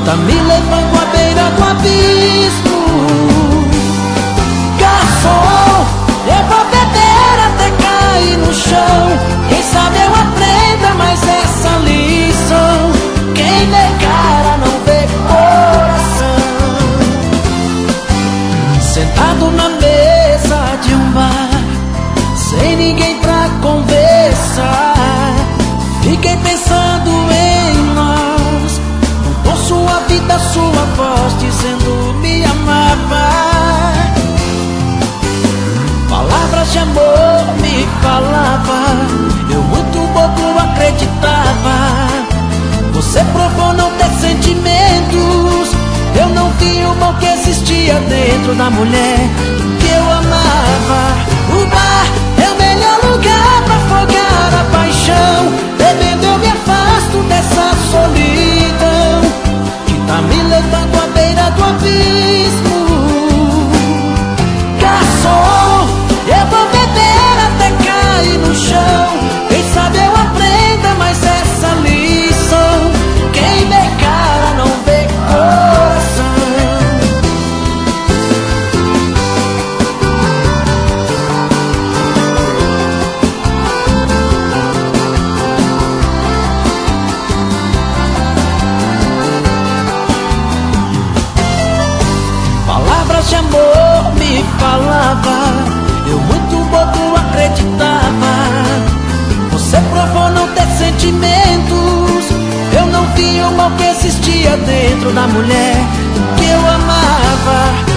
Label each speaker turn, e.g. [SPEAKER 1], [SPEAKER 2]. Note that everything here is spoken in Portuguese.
[SPEAKER 1] tá me levando à beira do abismo. Garçom, eu vou beber até cair no chão. Quem sabe eu aprenda mais essa lição. Quem vê cara não vê coração. Sentado na mesa de um bar, sem ninguém pra conversar, fiquei pensando em nós. Contou sua vida, sua voz, dizendo me amava. Palavras de amor me falava, eu muito bobo acreditava. Você provou não ter sentimentos, eu não vi o mal que existia dentro da mulher que eu amava. O bar é o melhor lugar pra afogar a paixão. Bebendo eu me afasto dessa solidão que tá me levando à beira do abismo. Garçom, eu vou beber até cair no chão. Quem sabe eu aprenda mais essa lição. Quem vê cara não vê coração. Palavras de amor me falava, eu muito bobo acreditava. Você provou não ter sentimentos, eu não vi o mal que existia dentro da mulher que eu amava.